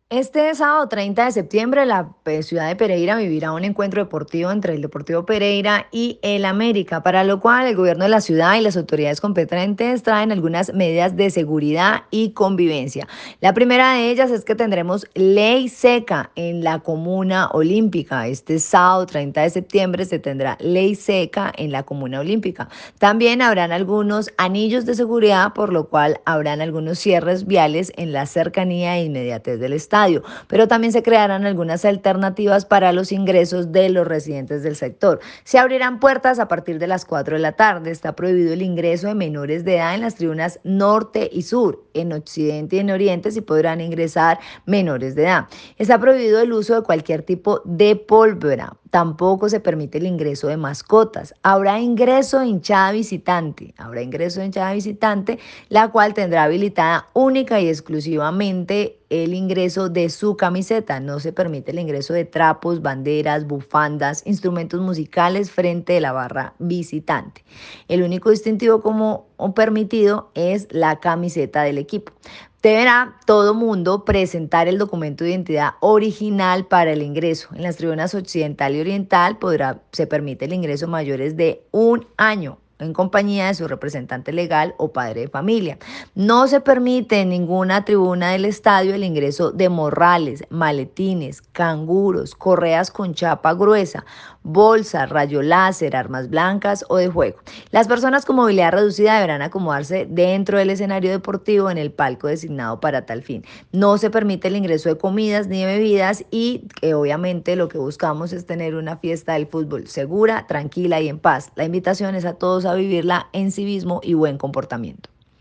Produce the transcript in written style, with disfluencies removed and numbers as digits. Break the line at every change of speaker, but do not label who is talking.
Este sábado 30 de septiembre, la ciudad de Pereira vivirá un encuentro deportivo entre el Deportivo Pereira y el América, para lo cual el gobierno de la ciudad y las autoridades competentes traen algunas medidas de seguridad y convivencia. La primera de ellas es que tendremos ley seca en la Comuna Olímpica. Este sábado 30 de septiembre se tendrá ley seca en la Comuna Olímpica. También habrán algunos anillos de seguridad, por lo cual habrán algunos cierres viales en la cercanía e inmediatez del estadio, pero también se crearán algunas alternativas para los ingresos de los residentes del sector. Se abrirán puertas a partir de las 4 de la tarde. Está prohibido el ingreso de menores de edad en las tribunas norte y sur. En occidente y en oriente sí podrán ingresar menores de edad. Está prohibido el uso de cualquier tipo de pólvora. Tampoco se permite el ingreso de mascotas. Habrá ingreso de hinchada visitante. Habrá ingreso de hinchada visitante, la cual tendrá habilitada única y exclusivamente el ingreso de su camiseta. No se permite el ingreso de trapos, banderas, bufandas, instrumentos musicales frente a la barra visitante. El único distintivo como permitido es la camiseta del equipo. Deberá todo mundo presentar el documento de identidad original para el ingreso. En las tribunas occidental y oriental se permite el ingreso mayores de un año en compañía de su representante legal o padre de familia. No se permite en ninguna tribuna del estadio el ingreso de morrales, maletines, canguros, correas con chapa gruesa, bolsas, rayo láser, armas blancas o de juego. Las personas con movilidad reducida deberán acomodarse dentro del escenario deportivo en el palco designado para tal fin. No se permite el ingreso de comidas ni de bebidas y obviamente lo que buscamos es tener una fiesta del fútbol segura, tranquila y en paz. La invitación es a todos a vivirla en civismo y buen comportamiento.